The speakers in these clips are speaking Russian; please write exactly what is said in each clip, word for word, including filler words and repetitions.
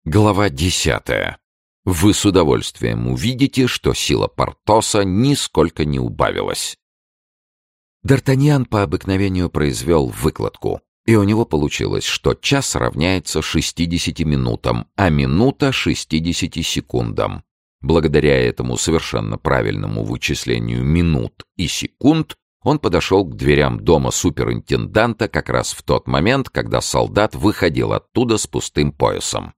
Глава десятая. Вы с удовольствием увидите, что сила Портоса нисколько не убавилась. Д'Артаньян по обыкновению произвел выкладку, и у него получилось, что час равняется шестидесяти минутам, а минута — шестидесяти секундам. Благодаря этому совершенно правильному вычислению минут и секунд он подошел к дверям дома суперинтенданта как раз в тот момент, когда солдат выходил оттуда с пустым поясом.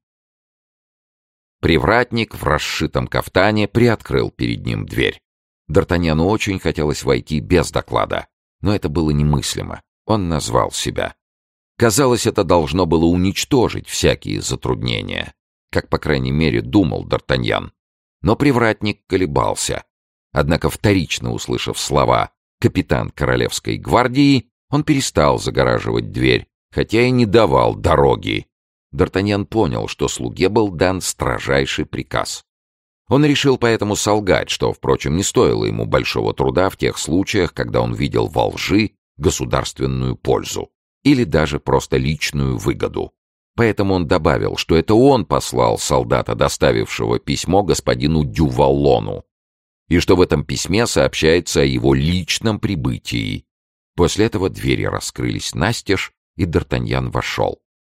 Привратник в расшитом кафтане приоткрыл перед ним дверь. Д'Артаньяну очень хотелось войти без доклада, но это было немыслимо. Он назвал себя. Казалось, это должно было уничтожить всякие затруднения, как, по крайней мере, думал Д'Артаньян. Но привратник колебался. Однако, вторично услышав слова «капитан Королевской гвардии», он перестал загораживать дверь, хотя и не давал дороги. Д'Артаньян понял, что слуге был дан строжайший приказ. Он решил поэтому солгать, что, впрочем, не стоило ему большого труда в тех случаях, когда он видел во лжи государственную пользу или даже просто личную выгоду. Поэтому он добавил, что это он послал солдата, доставившего письмо господину Дюваллону, и что в этом письме сообщается о его личном прибытии. После этого двери раскрылись настежь, и Д'Артаньян вошел.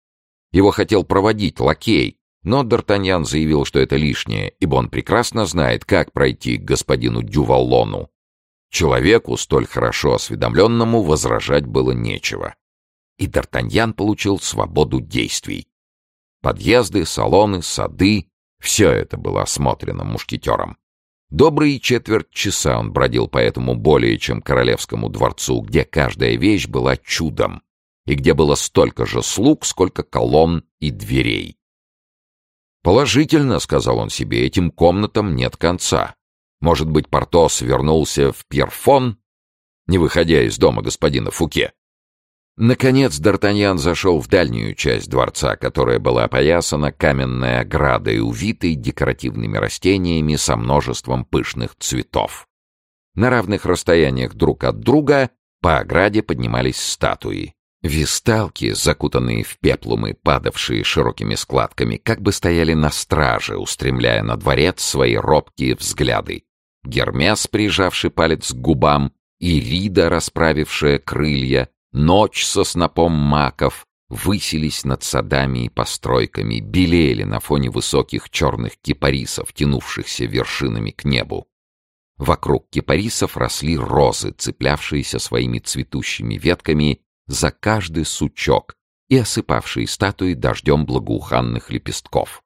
Его хотел проводить лакей, но Д'Артаньян заявил, что это лишнее, ибо он прекрасно знает, как пройти к господину Дюваллону. Человеку, столь хорошо осведомленному, возражать было нечего. И Д'Артаньян получил свободу действий. Подъезды, салоны, сады — все это было осмотрено мушкетером. Добрые четверть часа он бродил по этому более чем королевскому дворцу, где каждая вещь была чудом, и где было столько же слуг, сколько колонн и дверей. «Положительно, — сказал он себе, — этим комнатам нет конца. Может быть, Портос вернулся в Пьерфон, не выходя из дома господина Фуке?» Наконец Д'Артаньян зашел в дальнюю часть дворца, которая была опоясана каменной оградой, увитой декоративными растениями со множеством пышных цветов. На равных расстояниях друг от друга по ограде поднимались статуи. Висталки, закутанные в пеплумы, падавшие широкими складками, как бы стояли на страже, устремляя на дворец свои робкие взгляды. Гермес, прижавший палец к губам, Ирида, расправившая крылья, Ночь со снопом маков высились над садами и постройками, белели на фоне высоких черных кипарисов, тянувшихся вершинами к небу. Вокруг кипарисов росли розы, цеплявшиеся своими цветущими ветками за каждый сучок и осыпавшие статуи дождем благоуханных лепестков.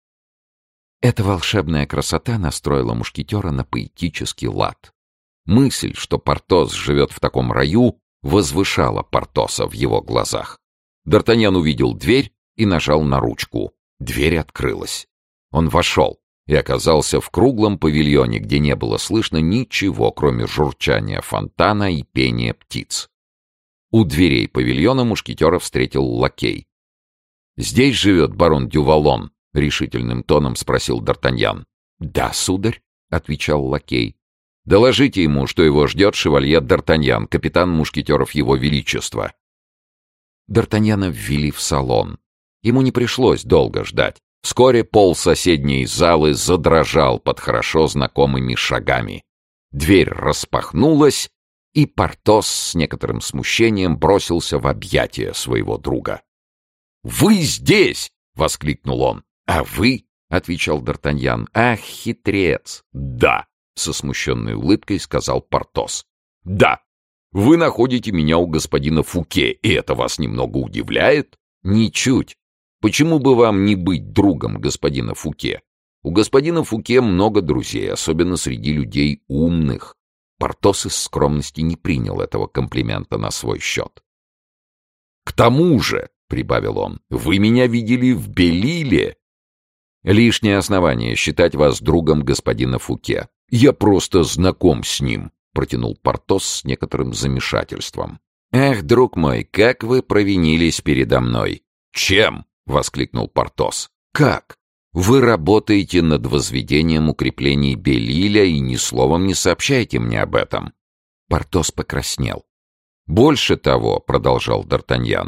Эта волшебная красота настроила мушкетера на поэтический лад. Мысль, что Портос живет в таком раю, возвышала Портоса в его глазах. Д'Артаньян увидел дверь и нажал на ручку. Дверь открылась. Он вошел и оказался в круглом павильоне, где не было слышно ничего, кроме журчания фонтана и пения птиц. У дверей павильона мушкетера встретил лакей. «Здесь живет барон Дюваллон?» — решительным тоном спросил Д'Артаньян. «Да, сударь», — отвечал лакей. «Доложите ему, что его ждет шевалье Д'Артаньян, капитан мушкетеров его величества». Д'Артаньяна ввели в салон. Ему не пришлось долго ждать. Вскоре пол соседней залы задрожал под хорошо знакомыми шагами. Дверь распахнулась, и Портос с некоторым смущением бросился в объятия своего друга. «Вы здесь!» — воскликнул он. «А вы?» — отвечал Д'Артаньян. «Ах, хитрец!» «Да!» — со смущенной улыбкой сказал Портос. «Да, вы находите меня у господина Фуке, и это вас немного удивляет?» «Ничуть. Почему бы вам не быть другом господина Фуке? У господина Фуке много друзей, особенно среди людей умных». Портос из скромности не принял этого комплимента на свой счет. «К тому же, — прибавил он, — вы меня видели в Белиле». «Лишнее основание считать вас другом господина Фуке. Я просто знаком с ним», — протянул Портос с некоторым замешательством. «Эх, друг мой, как вы провинились передо мной!» «Чем?» — воскликнул Портос. «Как? Вы работаете над возведением укреплений Белиля и ни словом не сообщаете мне об этом». Портос покраснел. «Больше того, — продолжал Д'Артаньян,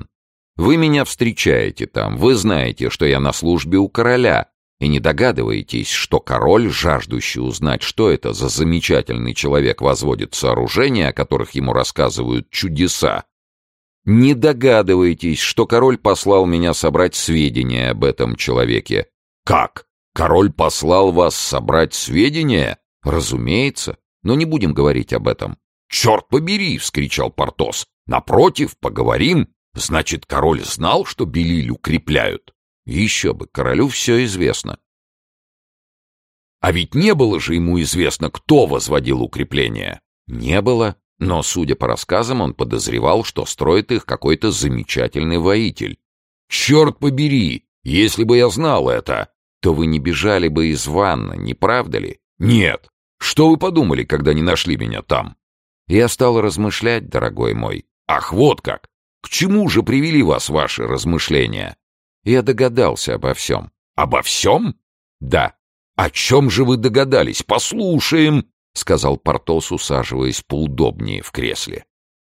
Вы меня встречаете там, вы знаете, что я на службе у короля, и не догадываетесь, что король, жаждущий узнать, что это за замечательный человек возводит сооружения, о которых ему рассказывают чудеса. Не догадываетесь, что король послал меня собрать сведения об этом человеке. Как? Король послал вас собрать сведения? Разумеется, но не будем говорить об этом. «Черт побери!» — вскричал Портос. «Напротив, поговорим. Значит, король знал, что Белиль укрепляют?» Еще бы, королю все известно. А ведь не было же ему известно, кто возводил укрепления. Не было, но, судя по рассказам, он подозревал, что строит их какой-то замечательный воитель. «Черт побери! Если бы я знал это, то вы не бежали бы из ванны, не правда ли?» «Нет! Что вы подумали, когда не нашли меня там?» Я стал размышлять, дорогой мой. «Ах, вот как! К чему же привели вас ваши размышления?» Я догадался обо всем. «Обо всем?» «Да». «О чем же вы догадались? Послушаем!» — сказал Портос, усаживаясь поудобнее в кресле.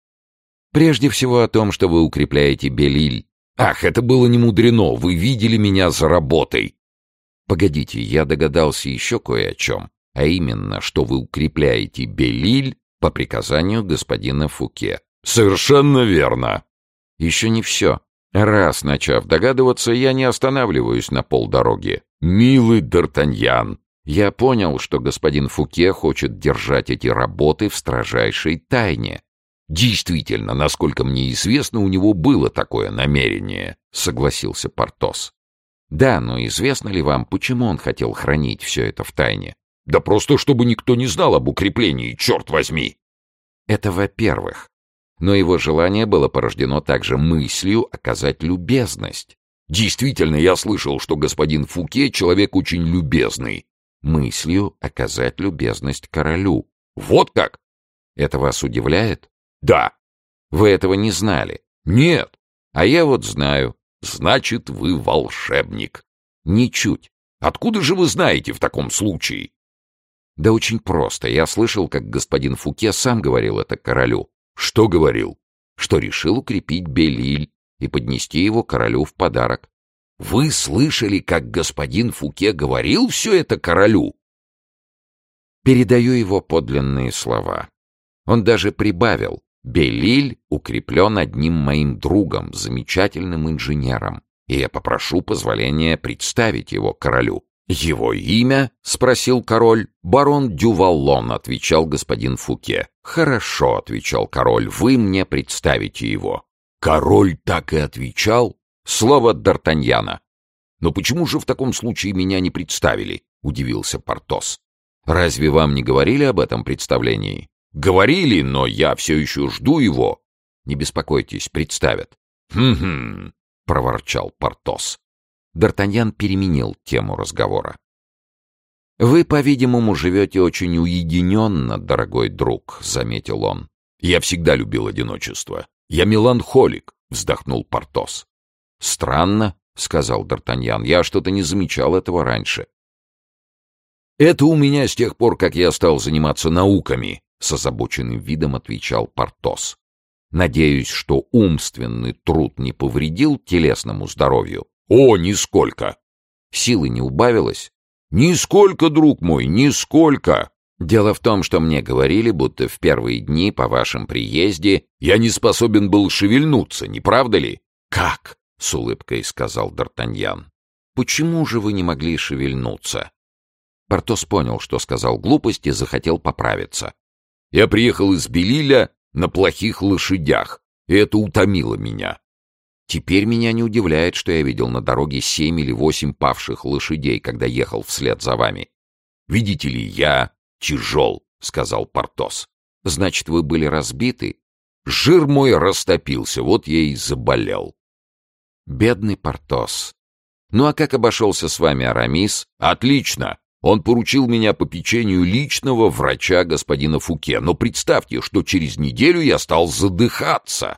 «Прежде всего о том, что вы укрепляете Белиль». «Ах, это было немудрено! Вы видели меня за работой!» «Погодите, я догадался еще кое о чем, а именно, что вы укрепляете Белиль по приказанию господина Фуке». «Совершенно верно!» «Еще не все. Раз начав догадываться, я не останавливаюсь на полдороги. Милый Д'Артаньян, я понял, что господин Фуке хочет держать эти работы в строжайшей тайне». «Действительно, насколько мне известно, у него было такое намерение», — согласился Портос. «Да, но известно ли вам, почему он хотел хранить все это в тайне?» «Да просто чтобы никто не знал об укреплении, черт возьми!» «Это во-первых. Но его желание было порождено также мыслью оказать любезность. Действительно, я слышал, что господин Фуке человек очень любезный. Мыслью оказать любезность королю. Вот как? Это вас удивляет? Да. Вы этого не знали? Нет. А я вот знаю. Значит, вы волшебник. Ничуть. Откуда же вы знаете в таком случае? Да очень просто. Я слышал, как господин Фуке сам говорил это королю. Что говорил? Что решил укрепить Белиль и поднести его королю в подарок. Вы слышали, как господин Фуке говорил все это королю? Передаю его подлинные слова. Он даже прибавил: Белиль укреплен одним моим другом, замечательным инженером, и я попрошу позволения представить его королю. «Его имя?» — спросил король. «Барон Дюваллон», — отвечал господин Фуке. «Хорошо», — отвечал король, — «вы мне представите его». «Король так и отвечал?» «Слово Д'Артаньяна». «Но почему же в таком случае меня не представили?» — удивился Портос. «Разве вам не говорили об этом представлении?» «Говорили, но я все еще жду его». «Не беспокойтесь, представят». «Хм-хм», — проворчал Портос. Д'Артаньян переменил тему разговора. «Вы, по-видимому, живете очень уединенно, дорогой друг», — заметил он. «Я всегда любил одиночество. Я меланхолик», — вздохнул Портос. «Странно», — сказал Д'Артаньян, — «я что-то не замечал этого раньше». «Это у меня с тех пор, как я стал заниматься науками», — с озабоченным видом отвечал Портос. «Надеюсь, что умственный труд не повредил телесному здоровью». «О, нисколько!» «Силы не убавилось?» «Нисколько, друг мой, нисколько!» «Дело в том, что мне говорили, будто в первые дни по вашем приезде я не способен был шевельнуться, не правда ли?» «Как?» — с улыбкой сказал Д'Артаньян. «Почему же вы не могли шевельнуться?» Портос понял, что сказал глупость, и захотел поправиться. «Я приехал из Белиля на плохих лошадях, и это утомило меня. Теперь меня не удивляет, что я видел на дороге семь или восемь павших лошадей, когда ехал вслед за вами. Видите ли, я тяжел», — сказал Портос. «Значит, вы были разбиты?» «Жир мой растопился, вот я и заболел». «Бедный Портос. Ну а как обошелся с вами Арамис?» «Отлично. Он поручил меня попечению личного врача господина Фуке, но представьте, что через неделю я стал задыхаться».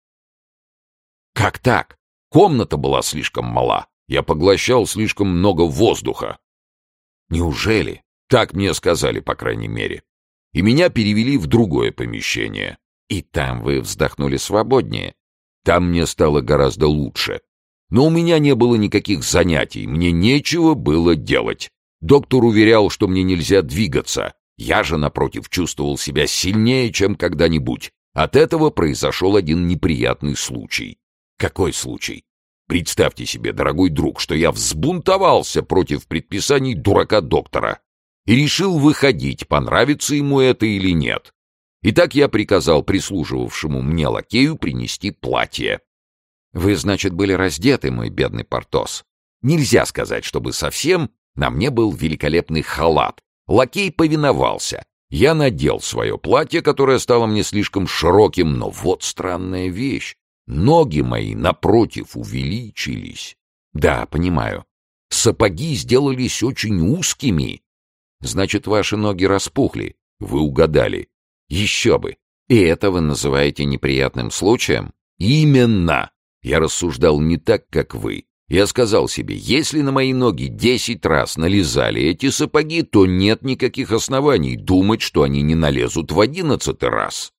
«Как так? Комната была слишком мала. Я поглощал слишком много воздуха». «Неужели?» «Так мне сказали, по крайней мере. И меня перевели в другое помещение». «И там вы вздохнули свободнее?» Там мне стало гораздо лучше. Но у меня не было никаких занятий, мне нечего было делать. Доктор уверял, что мне нельзя двигаться. Я же, напротив, чувствовал себя сильнее, чем когда-нибудь. От этого произошел один неприятный случай. Какой случай? Представьте себе, дорогой друг, что я взбунтовался против предписаний дурака-доктора и решил выходить, понравится ему это или нет. Итак, я приказал прислуживавшему мне лакею принести платье. Вы, значит, были раздеты, мой бедный Портос? Нельзя сказать, чтобы совсем. На мне был великолепный халат. Лакей повиновался. Я надел свое платье, которое стало мне слишком широким, но вот странная вещь. Ноги мои, напротив, увеличились. Да, понимаю. Сапоги сделались очень узкими. Значит, ваши ноги распухли. Вы угадали. Еще бы. И это вы называете неприятным случаем? Именно. Я рассуждал не так, как вы. Я сказал себе, если на мои ноги десять раз налезали эти сапоги, то нет никаких оснований думать, что они не налезут в одиннадцатый раз.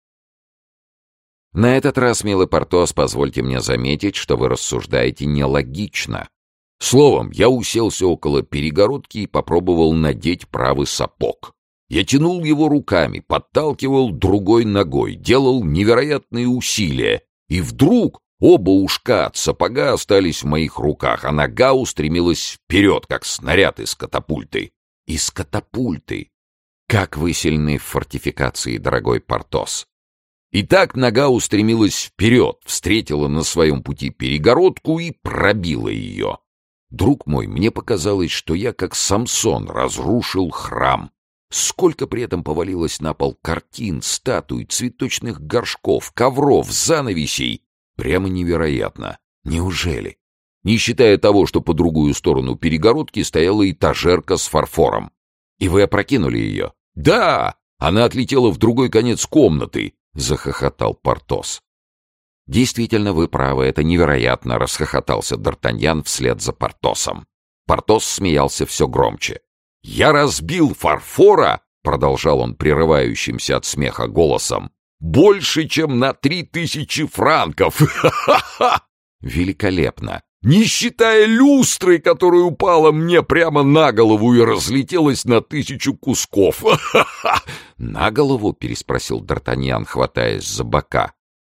На этот раз, милый Портос, позвольте мне заметить, что вы рассуждаете нелогично. Словом, я уселся около перегородки и попробовал надеть правый сапог. Я тянул его руками, подталкивал другой ногой, делал невероятные усилия, и вдруг оба ушка от сапога остались в моих руках, а нога устремилась вперед, как снаряд из катапульты. Из катапульты! Как вы сильны в фортификации, дорогой Портос! Итак, нога устремилась вперед, встретила на своем пути перегородку и пробила ее. Друг мой, мне показалось, что я, как Самсон, разрушил храм. Сколько при этом повалилось на пол картин, статуй, цветочных горшков, ковров, занавесей! Прямо невероятно. Неужели? Не считая того, что по другую сторону перегородки стояла этажерка с фарфором. И вы опрокинули ее? Да! Она отлетела в другой конец комнаты, — захохотал Портос. Действительно, вы правы, это невероятно, — расхохотался Д'Артаньян вслед за Портосом. Портос смеялся все громче. «Я разбил фарфора», — продолжал он прерывающимся от смеха голосом, «больше, чем на три тысячи франков! Ха-ха-ха! Великолепно! Не считая люстры, которая упала мне прямо на голову и разлетелась на тысячу кусков! Ха-ха-ха!» «На голову?» — переспросил Д'Артаньян, хватаясь за бока.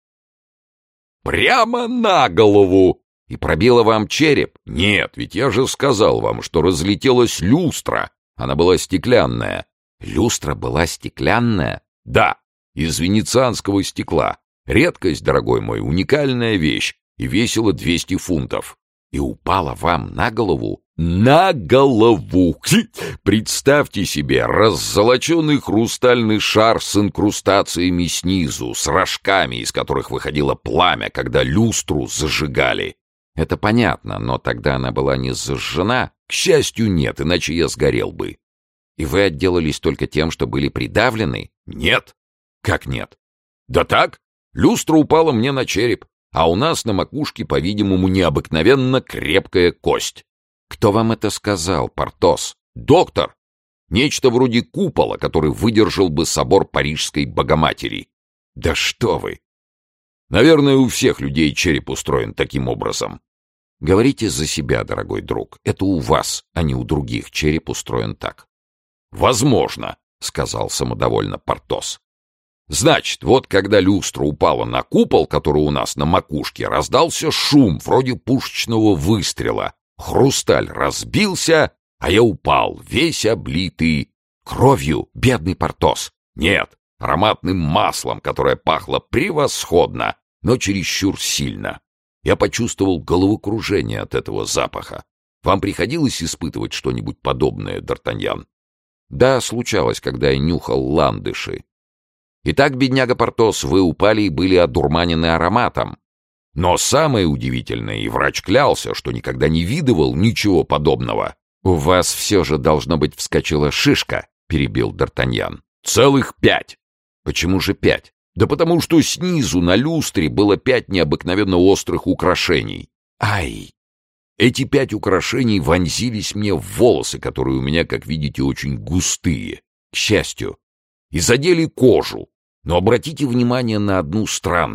«Прямо на голову! И пробила вам череп? Нет, ведь я же сказал вам, что разлетелась люстра. Она была стеклянная». «Люстра была стеклянная?» «Да, из венецианского стекла. Редкость, дорогой мой, уникальная вещь, и весила двести фунтов. И упала вам на голову?» «На голову! Представьте себе раззолоченный хрустальный шар с инкрустациями снизу, с рожками, из которых выходило пламя, когда люстру зажигали». «Это понятно, но тогда она была не зажжена?» «К счастью, нет, иначе я сгорел бы». «И вы отделались только тем, что были придавлены?» «Нет». «Как нет?» «Да так, люстра упала мне на череп, а у нас на макушке, по-видимому, необыкновенно крепкая кость». «Кто вам это сказал, Портос?» «Доктор! Нечто вроде купола, который выдержал бы собор Парижской Богоматери». «Да что вы!» «Наверное, у всех людей череп устроен таким образом». «Говорите за себя, дорогой друг. Это у вас, а не у других, череп устроен так». «Возможно», — сказал самодовольно Портос. «Значит, вот когда люстра упала на купол, который у нас на макушке, раздался шум, вроде пушечного выстрела. Хрусталь разбился, а я упал, весь облитый кровью, бедный Портос. Нет, ароматным маслом, которое пахло превосходно, но чересчур сильно. Я почувствовал головокружение от этого запаха. Вам приходилось испытывать что-нибудь подобное, Д'Артаньян?» «Да, случалось, когда я нюхал ландыши». «Итак, бедняга Портос, вы упали и были одурманены ароматом. Но самое удивительное, и врач клялся, что никогда не видывал ничего подобного». «У вас все же, должно быть, вскочила шишка», — перебил Д'Артаньян. «Целых пять». «Почему же пять?» «Да потому что снизу на люстре было пять необыкновенно острых украшений». «Ай!» Эти пять украшений вонзились мне в волосы, которые у меня, как видите, очень густые, к счастью, и задели кожу. Но обратите внимание на одну странность.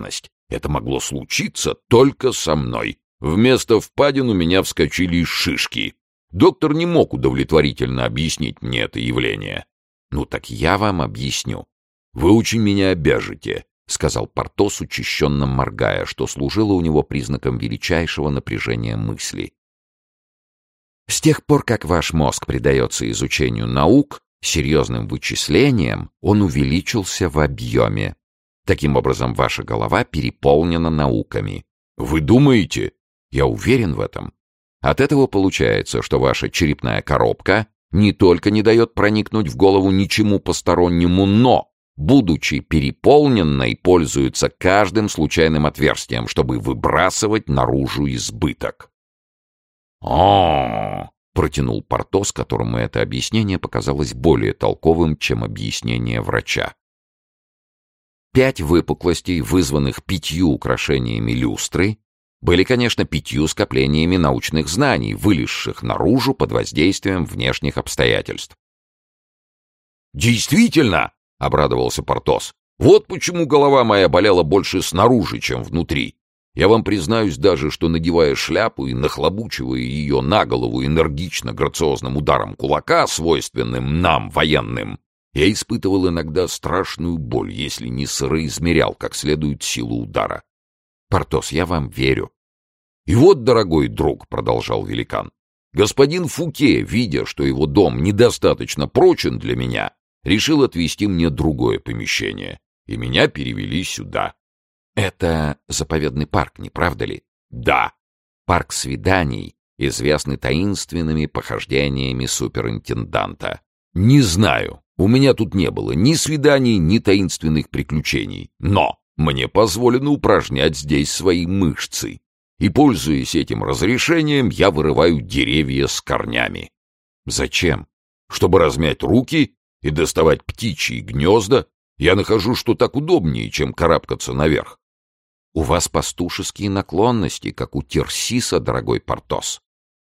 Это могло случиться только со мной. Вместо впадин у меня вскочили шишки. Доктор не мог удовлетворительно объяснить мне это явление. «Ну так я вам объясню». «Вы очень меня обяжете», — сказал Портос, учащенно моргая, что служило у него признаком величайшего напряжения мысли. «С тех пор, как ваш мозг предается изучению наук, серьезным вычислениям, он увеличился в объеме. Таким образом, ваша голова переполнена науками». «Вы думаете?» «Я уверен в этом. От этого получается, что ваша черепная коробка не только не дает проникнуть в голову ничему постороннему, но, будучи переполненной, пользуется каждым случайным отверстием, чтобы выбрасывать наружу избыток». «А-а-а!» — протянул Портос, которому это объяснение показалось более толковым, чем объяснение врача. Пять выпуклостей, вызванных пятью украшениями люстры, были, конечно, пятью скоплениями научных знаний, вылезших наружу под воздействием внешних обстоятельств. «Действительно!» — обрадовался Портос. «Вот почему голова моя болела больше снаружи, чем внутри. Я вам признаюсь даже, что, надевая шляпу и нахлобучивая ее на голову энергично грациозным ударом кулака, свойственным нам, военным, я испытывал иногда страшную боль, если не соизмерял как следует силу удара. Портос, я вам верю». «И вот, дорогой друг», — продолжал великан, — «господин Фуке, видя, что его дом недостаточно прочен для меня, решил отвести мне другое помещение, и меня перевели сюда». «Это заповедный парк, не правда ли?» «Да». «Парк свиданий, известный таинственными похождениями суперинтенданта». «Не знаю. У меня тут не было ни свиданий, ни таинственных приключений. Но мне позволено упражнять здесь свои мышцы. И, пользуясь этим разрешением, я вырываю деревья с корнями». «Зачем?» «Чтобы размять руки и доставать птичьи гнезда. Я нахожу, что так удобнее, чем карабкаться наверх». «У вас пастушеские наклонности, как у Тирсиса, дорогой Портос».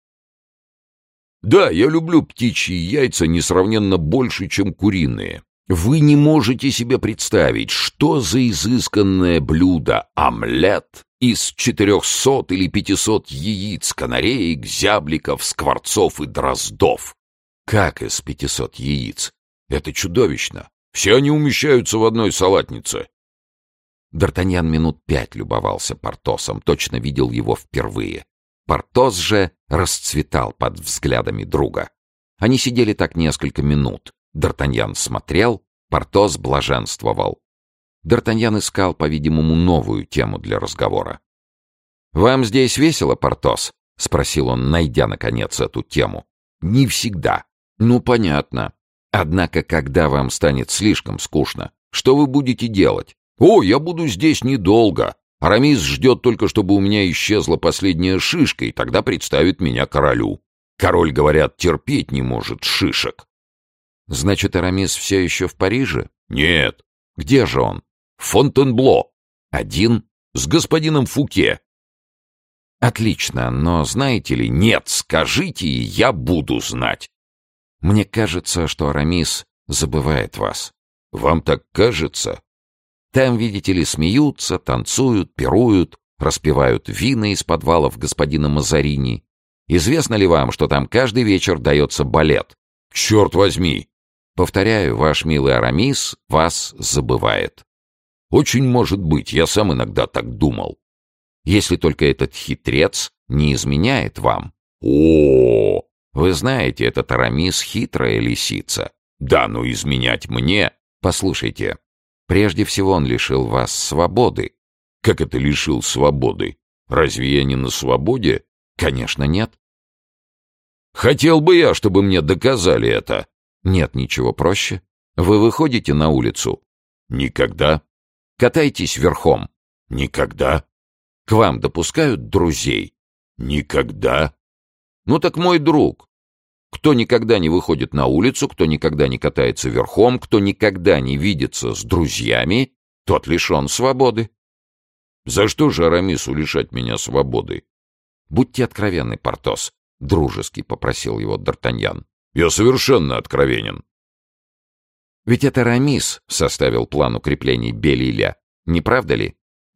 «Да, я люблю птичьи яйца несравненно больше, чем куриные. Вы не можете себе представить, что за изысканное блюдо омлет из четырехсот или пятисот яиц, канареек, зябликов, скворцов и дроздов». «Как из пятисот яиц? Это чудовищно. Все они умещаются в одной салатнице». Д'Артаньян минут пять любовался Портосом, точно видел его впервые. Портос же расцветал под взглядами друга. Они сидели так несколько минут. Д'Артаньян смотрел, Портос блаженствовал. Д'Артаньян искал, по-видимому, новую тему для разговора. «Вам здесь весело, Портос?» — спросил он, найдя, наконец, эту тему. «Не всегда». «Ну, понятно. Однако, когда вам станет слишком скучно, что вы будете делать?» «О, я буду здесь недолго. Арамис ждет только, чтобы у меня исчезла последняя шишка, и тогда представит меня королю. Король, говорят, терпеть не может шишек». «Значит, Арамис все еще в Париже?» «Нет». «Где же он?» «В Фонтенбло». «Один?» «С господином Фуке». «Отлично, но знаете ли...» «Нет, скажите, и я буду знать». «Мне кажется, что Арамис забывает вас». «Вам так кажется?» «Там, видите ли, смеются, танцуют, пируют, распивают вина из подвалов господина Мазарини. Известно ли вам, что там каждый вечер дается балет?» «Черт возьми!» «Повторяю, ваш милый Арамис вас забывает». «Очень может быть, я сам иногда так думал». «Если только этот хитрец не изменяет вам». О, Вы знаете, этот Арамис — хитрая лисица. Да, но изменять мне... Послушайте, прежде всего он лишил вас свободы». «Как это лишил свободы? Разве я не на свободе?» «Конечно, нет». «Хотел бы я, чтобы мне доказали это». «Нет ничего проще. Вы выходите на улицу?» «Никогда». «Катаетесь верхом?» «Никогда». «К вам допускают друзей?» «Никогда». «Ну так мой друг. Кто никогда не выходит на улицу, кто никогда не катается верхом, кто никогда не видится с друзьями, тот лишен свободы». «За что же Арамису лишать меня свободы?» «Будьте откровенны, Портос», — дружески попросил его Д'Артаньян. «Я совершенно откровенен». «Ведь это Арамис составил план укреплений Бель-Иля, не правда ли?»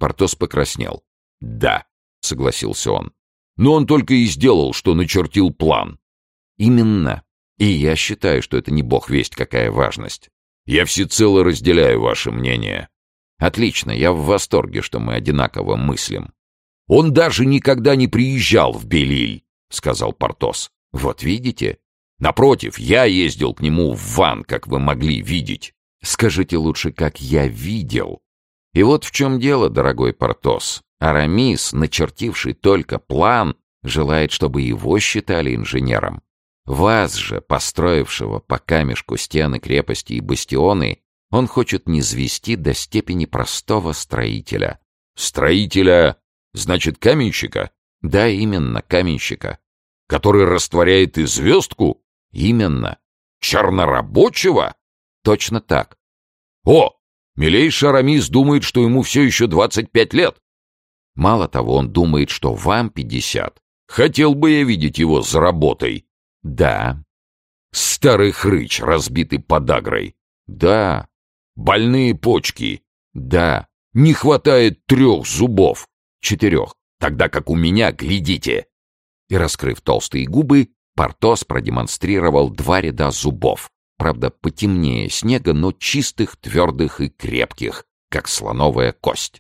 Портос покраснел. «Да», — согласился он. «Но он только и сделал, что начертил план». «Именно. И я считаю, что это не бог весть какая важность. Я всецело разделяю ваше мнение». «Отлично, я в восторге, что мы одинаково мыслим». «Он даже никогда не приезжал в Белиль», — сказал Портос. «Вот видите? Напротив, я ездил к нему в Ван, как вы могли видеть». «Скажите лучше, как я видел». И вот в чем дело, дорогой Портос. Арамис, начертивший только план, желает, чтобы его считали инженером. Вас же, построившего по камешку стены крепости и бастионы, он хочет низвести до степени простого строителя. «Строителя, значит, каменщика?» «Да, именно, каменщика». «Который растворяет и звездку?» «Именно». «Чернорабочего?» «Точно так». «О, милейший Арамис думает, что ему все еще двадцать пять лет». «Мало того, он думает, что вам пятьдесят. Хотел бы я видеть его за работой». «Да». «Старый хрыч, разбитый подагрой». «Да». «Больные почки». «Да». «Не хватает трех зубов». «Четырех. Тогда как у меня, глядите». И, раскрыв толстые губы, Портос продемонстрировал два ряда зубов. Правда, потемнее снега, но чистых, твердых и крепких, как слоновая кость.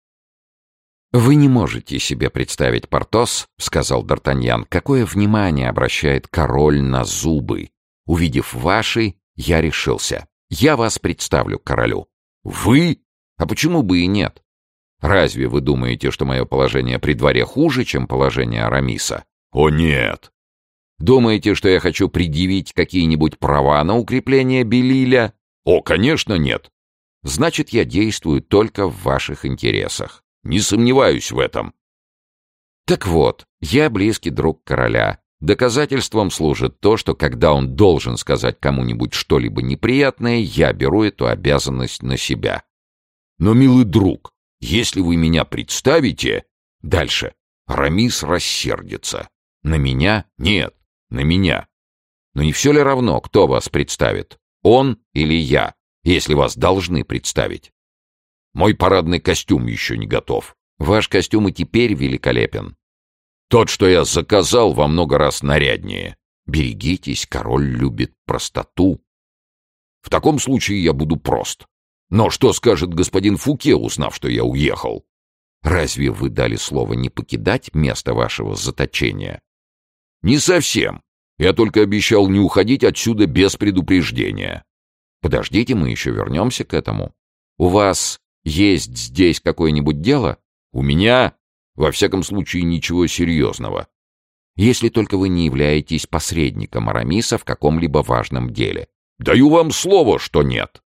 «Вы не можете себе представить, Портос, — сказал Д'Артаньян, — какое внимание обращает король на зубы. Увидев ваши, я решился. Я вас представлю королю». «Вы? А почему бы и нет? Разве вы думаете, что мое положение при дворе хуже, чем положение Арамиса?» «О, нет!» «Думаете, что я хочу предъявить какие-нибудь права на укрепление Белиля?» «О, конечно, нет!» «Значит, я действую только в ваших интересах». «Не сомневаюсь в этом». «Так вот, я близкий друг короля. Доказательством служит то, что когда он должен сказать кому-нибудь что-либо неприятное, я беру эту обязанность на себя». «Но, милый друг, если вы меня представите...» «Дальше. Арамис рассердится». «На меня? Нет, на меня. Но не все ли равно, кто вас представит? Он или я, если вас должны представить?» «Мой парадный костюм еще не готов». «Ваш костюм и теперь великолепен». «Тот, что я заказал, во много раз наряднее». «Берегитесь, король любит простоту». «В таком случае я буду прост. Но что скажет господин Фуке, узнав, что я уехал?» «Разве вы дали слово не покидать место вашего заточения?» «Не совсем. Я только обещал не уходить отсюда без предупреждения». «Подождите, мы еще вернемся к этому. У вас есть здесь какое-нибудь дело?» «У меня, во всяком случае, ничего серьезного». «Если только вы не являетесь посредником Арамиса в каком-либо важном деле». «Даю вам слово, что нет».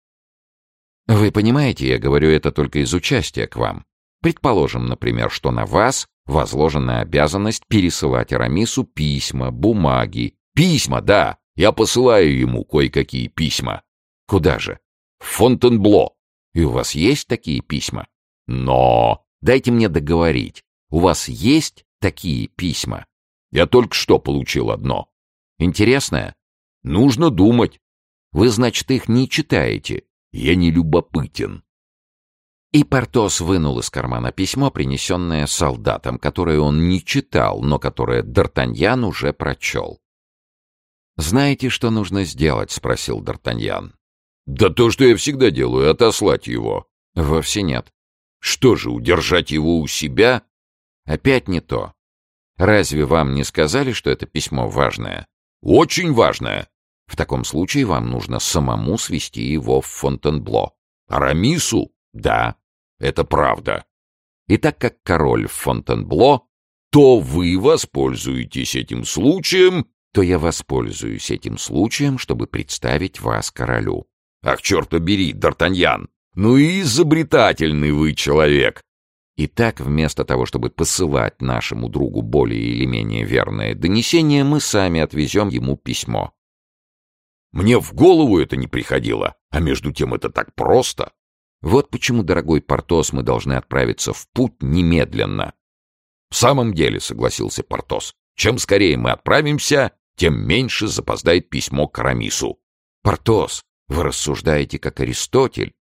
«Вы понимаете, я говорю это только из участия к вам. Предположим, например, что на вас возложена обязанность пересылать Арамису письма, бумаги». «Письма, да, я посылаю ему кое-какие письма». «Куда же?» «В Фонтенбло». «И у вас есть такие письма?» «Но...» «Дайте мне договорить. У вас есть такие письма?» «Я только что получил одно». «Интересное?» «Нужно думать». «Вы, значит, их не читаете?» «Я не любопытен». И Портос вынул из кармана письмо, принесенное солдатом, которое он не читал, но которое Д'Артаньян уже прочел. «Знаете, что нужно сделать?» — спросил Д'Артаньян. «Да то, что я всегда делаю, отослать его». «Вовсе нет». «Что же, удержать его у себя?» «Опять не то. Разве вам не сказали, что это письмо важное?» «Очень важное». «В таком случае вам нужно самому свести его в Фонтенбло». «Арамису?» «Да, это правда». «И так как король в Фонтенбло, то вы воспользуетесь этим случаем...» «То я воспользуюсь этим случаем, чтобы представить вас королю». «Ах, черт побери, Д'Артаньян! Ну и изобретательный вы человек!» Итак, вместо того, чтобы посылать нашему другу более или менее верное донесение, мы сами отвезем ему письмо. «Мне в голову это не приходило, а между тем это так просто!» «Вот почему, дорогой Портос, мы должны отправиться в путь немедленно». «В самом деле», — согласился Портос, — «чем скорее мы отправимся, тем меньше запоздает письмо к Арамису». «Портос, вы рассуждаете как Аристотель.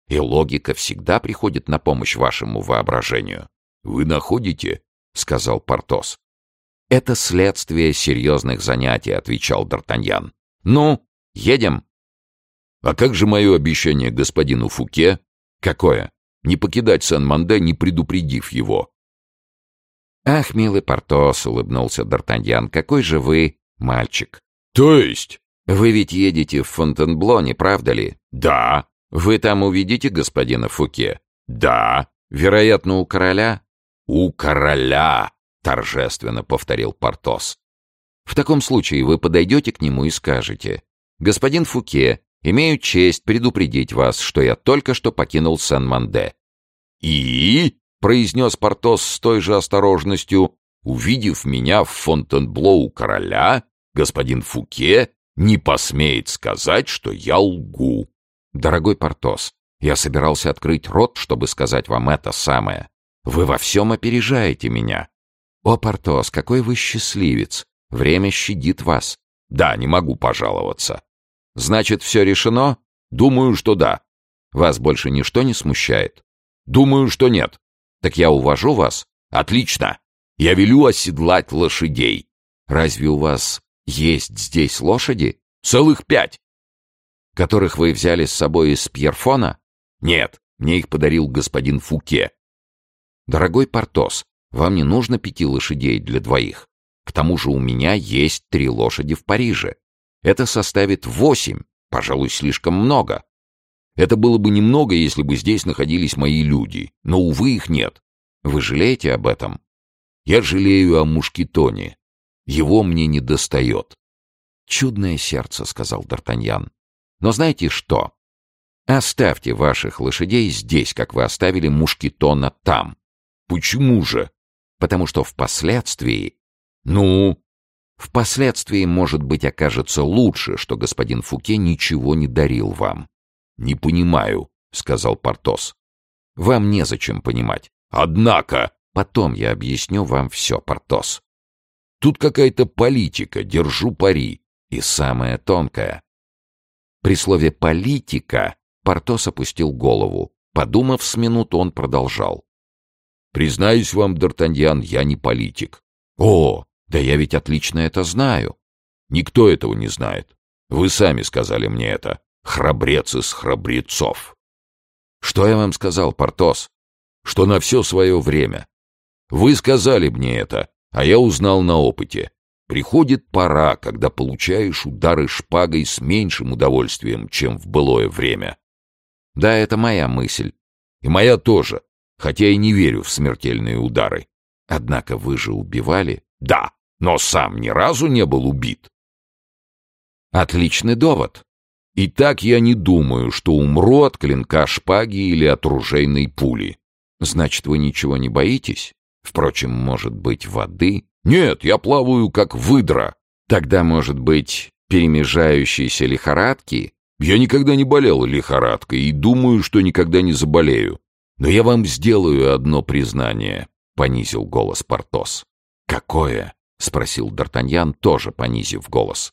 и логика всегда приходит на помощь вашему воображению». «Вы находите?» — сказал Портос. «Это следствие серьезных занятий», — отвечал Д'Артаньян. «Ну, едем?» «А как же мое обещание господину Фуке?» «Какое?» «Не покидать Сен-Манде, не предупредив его». «Ах, милый Портос», — улыбнулся Д'Артаньян, — «какой же вы мальчик». «То есть?» «Вы ведь едете в Фонтенбло, не правда ли?» «Да». «Вы там увидите господина Фуке?» «Да». «Вероятно, у короля?» «У короля», — торжественно повторил Портос. «В таком случае вы подойдете к нему и скажете: господин Фуке, имею честь предупредить вас, что я только что покинул Сен-Манде». «И?» — произнес Портос с той же осторожностью. «Увидев меня в Фонтенбло у короля, господин Фуке не посмеет сказать, что я лгу». «Дорогой Портос, я собирался открыть рот, чтобы сказать вам это самое. Вы во всем опережаете меня. О, Портос, какой вы счастливец! Время щадит вас». «Да, не могу пожаловаться». «Значит, все решено?» «Думаю, что да». «Вас больше ничто не смущает?» «Думаю, что нет». «Так я увожу вас?» «Отлично. Я велю оседлать лошадей». «Разве у вас есть здесь лошади?» «Целых пять». «Которых вы взяли с собой из Пьерфона?» «Нет, мне их подарил господин Фуке». «Дорогой Портос, вам не нужно пяти лошадей для двоих. К тому же у меня есть три лошади в Париже. Это составит восемь, пожалуй, слишком много». «Это было бы немного, если бы здесь находились мои люди, но, увы, их нет». «Вы жалеете об этом?» «Я жалею о Мушкетоне. Его мне недостает». «Чудное сердце», — сказал Д'Артаньян. «Но знаете что? Оставьте ваших лошадей здесь, как вы оставили Мушкетона там». «Почему же?» «Потому что впоследствии...» «Ну?» «Впоследствии, может быть, окажется лучше, что господин Фуке ничего не дарил вам». «Не понимаю», — сказал Портос. «Вам незачем понимать». «Однако...» «Потом я объясню вам все, Портос». «Тут какая-то политика, держу пари». «И самое тонкое». При слове «политика» Портос опустил голову. Подумав с минуту, он продолжал. «Признаюсь вам, Д'Артаньян, я не политик». «О, да я ведь отлично это знаю». «Никто этого не знает. Вы сами сказали мне это. Храбрец из храбрецов». «Что я вам сказал, Портос?» «Что на все свое время. Вы сказали мне это, а я узнал на опыте. Приходит пора, когда получаешь удары шпагой с меньшим удовольствием, чем в былое время». «Да, это моя мысль». «И моя тоже, хотя и не верю в смертельные удары». «Однако вы же убивали?» «Да, но сам ни разу не был убит». «Отличный довод». «И так я не думаю, что умру от клинка шпаги или от ружейной пули». «Значит, вы ничего не боитесь? Впрочем, может быть, воды?» «Нет, я плаваю, как выдра». «Тогда, может быть, перемежающиеся лихорадки?» «Я никогда не болел лихорадкой и думаю, что никогда не заболею. Но я вам сделаю одно признание», — понизил голос Портос. «Какое?» — спросил Д'Артаньян, тоже понизив голос.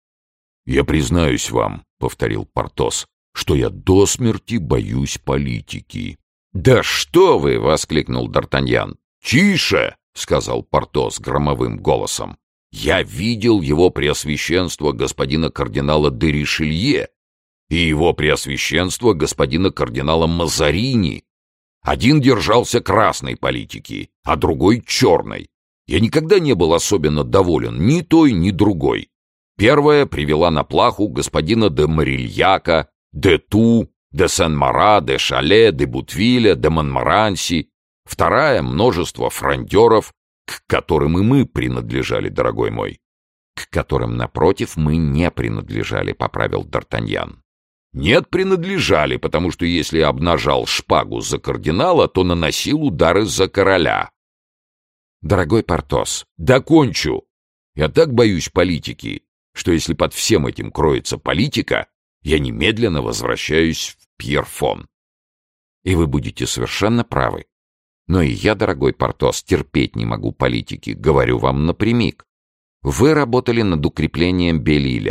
«Я признаюсь вам», — повторил Портос, — «что я до смерти боюсь политики». «Да что вы!» — воскликнул Д'Артаньян. «Тише!» — сказал Портос громовым голосом. «Я видел его преосвященство господина кардинала де Ришелье и его преосвященство господина кардинала Мазарини. Один держался красной политики, а другой — черной. Я никогда не был особенно доволен ни той, ни другой. Первая привела на плаху господина де Марильяка, де Ту, де Сен-Мара, де Шале, де Бутвиля, де Монморанси. Вторая — множество фрондеров, к которым и мы принадлежали, дорогой мой». «К которым, напротив, мы не принадлежали», — поправил Д'Артаньян. «Нет, принадлежали, потому что если обнажал шпагу за кардинала, то наносил удары за короля». «Дорогой Портос, докончу. Я так боюсь политики, что если под всем этим кроется политика, я немедленно возвращаюсь в Пьерфон». «И вы будете совершенно правы. Но и я, дорогой Портос, терпеть не могу политики, говорю вам напрямик. Вы работали над укреплением Белиля.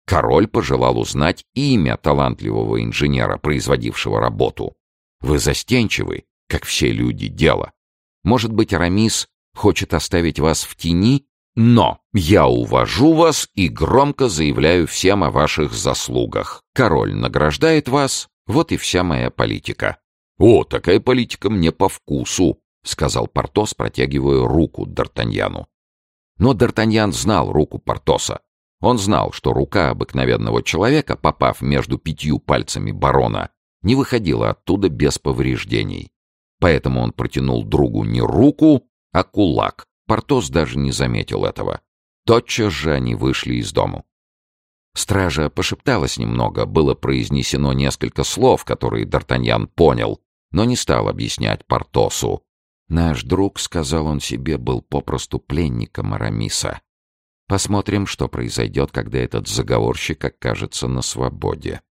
Король пожелал узнать имя талантливого инженера, производившего работу. Вы застенчивы, как все люди дела. Может быть, Арамис хочет оставить вас в тени, но я увожу вас и громко заявляю всем о ваших заслугах. Король награждает вас, вот и вся моя политика». «О, такая политика мне по вкусу», — сказал Портос, протягивая руку Д'Артаньяну. Но Д'Артаньян знал руку Портоса. Он знал, что рука обыкновенного человека, попав между пятью пальцами барона, не выходила оттуда без повреждений. Поэтому он протянул другу не руку, а кулак. Портос даже не заметил этого. Тотчас же они вышли из дому. Стража пошепталась немного, было произнесено несколько слов, которые Д'Артаньян понял, но не стал объяснять Портосу. «Наш друг, — сказал он себе, — был попросту пленником Арамиса. Посмотрим, что произойдет, когда этот заговорщик окажется на свободе».